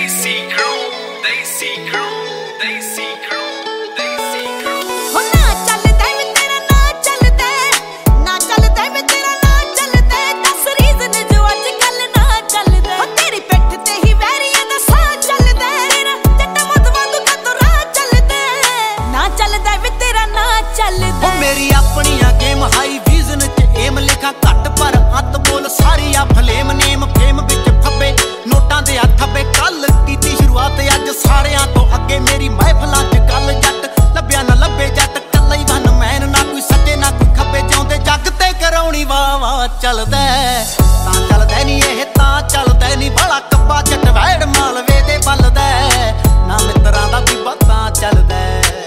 मेरी अपनिया गेम हाई विजन च एम लिखा घट पर हत्थ बोल सारी आ फलेम नेम फेम विच फब्बे नोटां दे थब्बे कल कीती शुरुआत अज सारियां तो अगे मेरी महफिलां च गल जट लभ्या ना लभे जट कल्ला ही वन मैन ना कोई सज्जे ना कोई खब्बे जाउंदे जग ते कराउणी वाह वाह चलदा तां चलदा नी इह तां चलदा नी बड़ा कब्बा जट वैड़ मालवे दे बलदा ना मित्रां दा भी बातां चलदा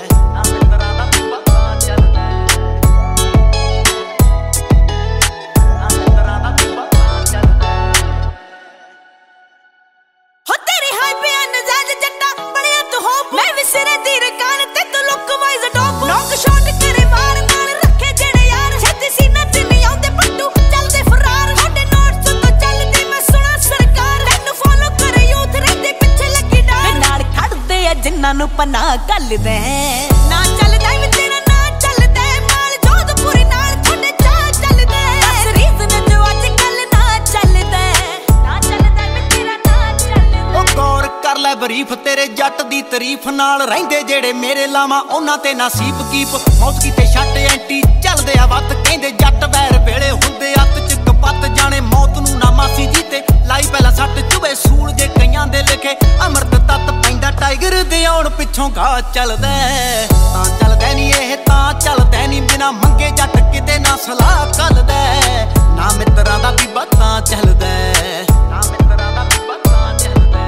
जिन्हां पना कलदे ना चलदा वे तेरा ना चलदा माल जोधपुरी नाल थोड़े चा चलदे बस रीजन जो अज कल ना चलदा वे तेरा ना चलदा ओ गौर कर ले बरीफ तेरे जट दी तारीफ नाल रहिंदे जेड़े मेरे लावा ओना ते नसीब कीप मौत कीते छट एंटी चलदे आ वत कहंदे जट वैर वेले हुंदे अत च कपत जाने मौत नू ना मासी जीते लाई पहला सट चुबे सूल जे कईयां दे लिखे अमृत तत पैंदा टाइगर दे आउण पिछों गा चलदा तां चलदा नी इह तां चलदा नी बिना मंगे जट किते ना सलाह कलदा ना मित्रां दा भी बातां चलदा ना मित्रां दा भी बातां चलदा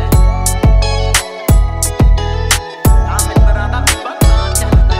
ना मित्रां दा भी बातां चलदा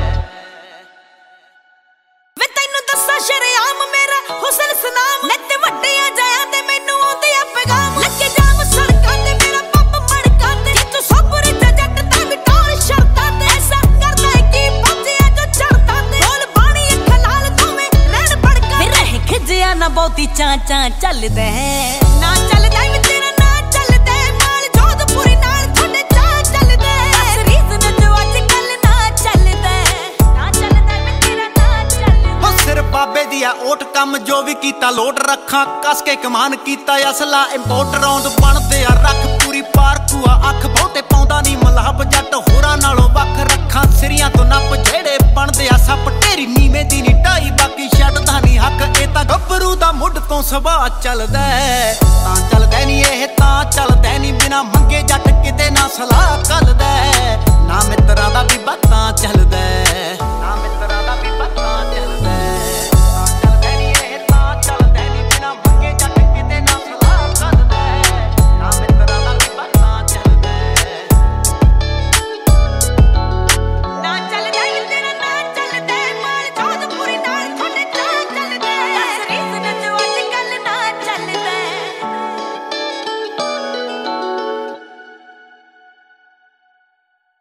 वे तैनू दस्सां शरेआम मेरा हुसन सनाम नित वड्डियां जायां ते मैनू आउंदी आ पैगाम लगे जाम सड़कां ते मेरा पप मड़कां ते तू सबरे जट दा भी टोल शर्तां ते ऐसा करदा है कि पहुंचिया जो चढ़तां ते बोल बाणी अख लाल दोवें रहन बड़का वे रह खिजिया ना बहुती चां चलदे ना चलदा वे तेरा ना चलदे माल जोधपुरी नाल थोड़े चा चलदे बस रीजन जो अज कल ना चलदे वे तेरा ना चलदे हो सिर बाबे दी आ ओट कम जो भी कीता लोट रखा कस के कमान कीता असला इंपोर्ट राउंड बनदे आ रख पूरी पारकू आ अख बहुते पाउंदा नी मलाब जट होरां नालों वख रखा सिरियां तो नप जेड़े बनदे आ सप ढेरी नीवें दी नी ढाई बाकी छड्डदा नी हक ए तां गब्बरू दा मुੱਢ ਤੋਂ ਸੁਭਾਅ चलदा तां चलदा नी इह तां चलदा नी बिना मंगे जट किते ना सलाह कलदा ना